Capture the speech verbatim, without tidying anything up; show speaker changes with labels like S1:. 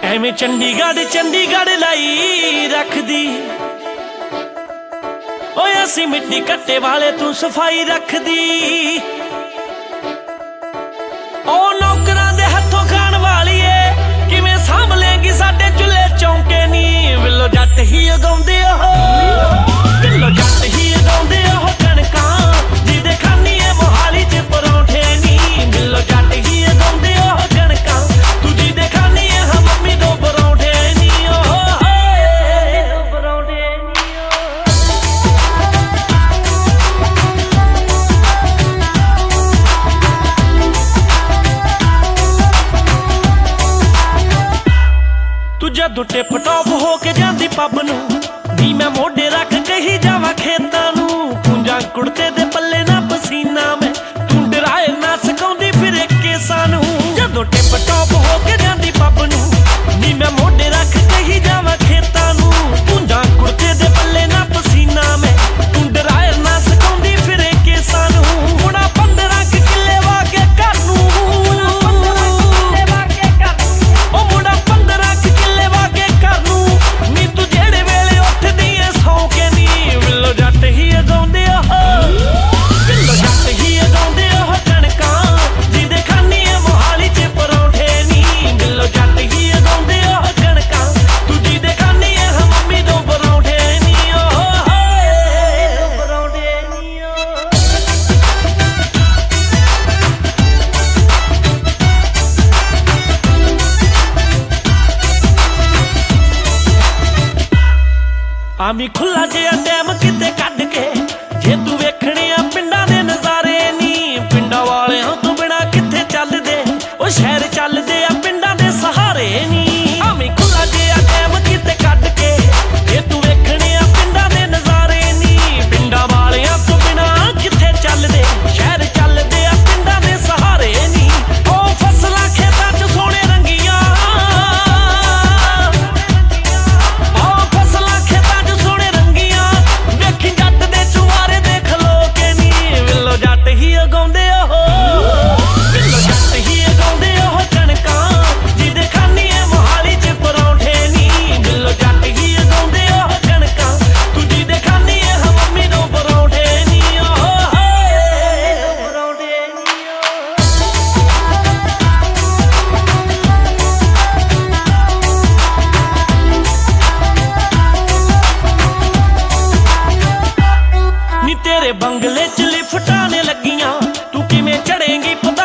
S1: ਐਵੇਂ ਚੰਡੀਗੜ੍ਹ ਚੰਡੀਗੜ੍ਹ ਲਾਈ ਰੱਖਦੀ ਓਏ ਅਸੀਂ ਮਿੱਟੀ ਕੱਟੇ ਵਾਲੇ ਤੂੰ ਸਫਾਈ ਰੱਖਦੀ। ਉਹ ਨੌਕਰਾਂ ਦੇ ਹੱਥੋਂ ਖਾਣ ਵਾਲੀਏ ਕਿਵੇਂ ਸਾਂਭ ਲੇਂਗੀ ਸਾਡੇ ਚੁੱਲ੍ਹੇ ਚੌਂਕੇ ਨੀ। ਵਿਲੋ ਜੱਟ ਹੀ ਉਗਾਉਂਦੇ ਉਹ ਵਿਲੋ ਜੱਟ ਹੀ ਉਗਾਉਂਦੇ ਉਹ ਕਣਕਾਂ ਜਿਹਦੇ ਖਾਨੀ ਏ ਮੋਹਾਲੀ ਚ ਪਰੌਂਠੇ ਨੀ। ਵਿਲੋ ਜੱਟ ਹੀ ਉਗਾਉਂਦੇ ਉਹ ਕਣਕਾਂ ਤੂੰ ਜਿਹਦੇ ਖਾਨੀ ਏ ਹਾਂ ਮੰਮੀ ਦੋ ਪਰੌਂਠੇ ਨੀ। ਉਹ ਦੋ ਪਰੌਂਠੇ ਨੀ। ਤੂੰ ਜਦੋਂ ਟਿਪ ਟੌਪ ਹੋ ਕੇ ਜਾਂਦੀ ਪੱਬ ਨੂੰ ਨੀ ਮੈਂ ਮੋਢੇ ਰੱਖ ਕਹੀ ਜਾਵਾਂ ਖੇਤਾਂ ਨੂੰ। ਪੁੰਜਾਂ ਕੁੜਤੇ ਦੇ ਪੱਲੇ ਨਾ ਪਸੀਨਾ ਮੈਂ ਤੂੰ ਡਰਾਏ ਨਾ ਸਿਖਾਉਂਦੀ ਫਿਰੇ ਕੇਸਾਂ ਨੂੰ। ਜਦੋਂ ਟਿਪ ਟੌਪ ਹੋ ਕੇ ਜਾਂਦੀ ਪੱਬ ਨੂੰ ਨੀ ਮੈਂ ਮੋਢੇ ਰੱਖ ਕਹੀ ਜਾਵਾਂ ਖੇਤਾਂ ਨੂੰ। ਪੁੰਜਾਂ ਕੁੜਤੇ ਦੇ ਪੱਲੇ ਨਾ ਪਸੀਨਾ ਮੈਂ ਤੂੰ ਡਰਾਏ ਨਾ ਸਿਖਾਉਂਦੀ ਫਿਰੇ ਕੇਸਾਂ ਨੂੰ। ਮੁੰਡਾ ਪੰਦਰਾਂ ਕਿੱਲੇ ਵਾ ਕੇ ਘਰ ਨੂੰ ਉਹ ਮੁੰਡਾ ਪੰਦਰਾਂ ਕਿੱਲੇ ਵਾ ਕੇ ਘਰ ਨੂੰ ਨੀ ਤੂੰ ਜਿਹੜੇ ਵੇਲੇ ਉੱਠਦੀ ਏ ਸੌਂ ਕੇ ਨੀ। ਵਿਲੋ ਜੱਟ ਹੀ ਉਗਾਉਂਦੇ ਉਹ ਵਿਲੋ ਜੱਟ ਹੀ ਉਗਾਉਂਦੇ ਉਹ ਕਣਕਾਂ ਜਿਹਦੇ ਖਾਨੀ ਏ ਮੋਹਾਲੀ ਚ ਪਰੌਂਠੇ ਨੀ। ਵਿਲੋ ਜੱਟ ਹੀ ਉਗਾਉਂਦੇ ਉਹ ਕਣਕਾਂ ਤੂੰ ਜਿਹਦੇ ਖਾਨੀ ਏ ਹਾਂ ਮੰਮੀ ਦੋ ਪਰੌਂਠੇ ਨੀ। ਉਹ ਦੋ ਪਰੌਂਠੇ ਨੀ। ਆਮੀ ਖੁੱਲਾ ਜਿਹਾ ਟਾਈਮ ਕਿਤੇ ਕੱਢ ਕੇ ਜੇ ਤੂੰ ਵੇਖਣੇ ਆ ਪਿੰਡਾਂ ਦੇ ਨਜ਼ਾਰੇ ਨੀ। ਪਿੰਡਾਂ ਵਾਲਿਆਂ ਤੋਂ ਬਿਨਾਂ ਕਿੱਥੇ ਚੱਲਦੇ ਉਹ ਸ਼ਹਿਰ ਚੱਲਦੇ ਆ ਪਿੰਡਾਂ ਦੇ ਸਹਾਰੇ ਨੀ। ਆਮੀ ਖੁੱਲਾ ਜਿਹਾ ਟਾਈਮ ਕਿਤੇ ਕੱਢ ਕੇ ਜੇ ਤੂੰ ਵੇਖਣੇ ਆ ਪਿੰਡਾਂ ਦੇ ਨਜ਼ਾਰੇ ਨੀ। ਪਿੰਡਾਂ ਵਾਲਿਆਂ ਤੋਂ ਬਿਨਾਂ ਕਿੱਥੇ ਚੱਲਦੇ ਸ਼ਹਿਰ ਚੱਲਦੇ ਆ ਪਿੰਡਾਂ ਦੇ ਸਹਾਰੇ ਨੀ। ਉਹ ਫਸਲਾਂ ਖੇਤਾਂ ਚ ਸੋਹਣੇ ਰੰਗੀਆਂ ਉਹ ਫਸਲਾਂ ਖੇਤਾਂ ਚ ਸੋਹਣੇ ਰੰਗੀਆਂ ਵੇਖੀ ਜੱਟ ਦੇ ਚੁਆਰੇ ਦੇ ਖਲੋ ਕੇ ਨੀ। ਵਿਲੋ ਜੱਟ ਹੀ ਉਗਾਉਂਦੇ ਉਹ ਵਿਲੋ ਜੱਟ ਹੀ ਉਗਾਉਂਦੇ ਉਹ ਕਣਕਾਂ ਜਿਹਦੇ ਖਾਨੀ ਏ ਮੋਹਾਲੀ ਚ ਪਰੌਂਠੇ ਨੀ। ਵਿਲੋ ਜੱਟ ਹੀ ਉਗਾਉਂਦੇ ਉਹ ਕਣਕਾਂ ਤੂੰ ਜਿਹਦੇ ਖਾਨੀ ਏ ਹਾਂ ਮੰਮੀ ਦੋ ਪਰੌਂਠੇ ਨੀ। ਉਹ ਪਰੌਂਠੇ ਨੀ। ਨੀ ਤੇਰੇ ਬੰਗਲੇ ਚ ਲਿਫਟਾਂ ਨੇ ਲੱਗੀਆਂ ਤੂੰ ਕਿਵੇਂ ਚੜੇਂਗੀ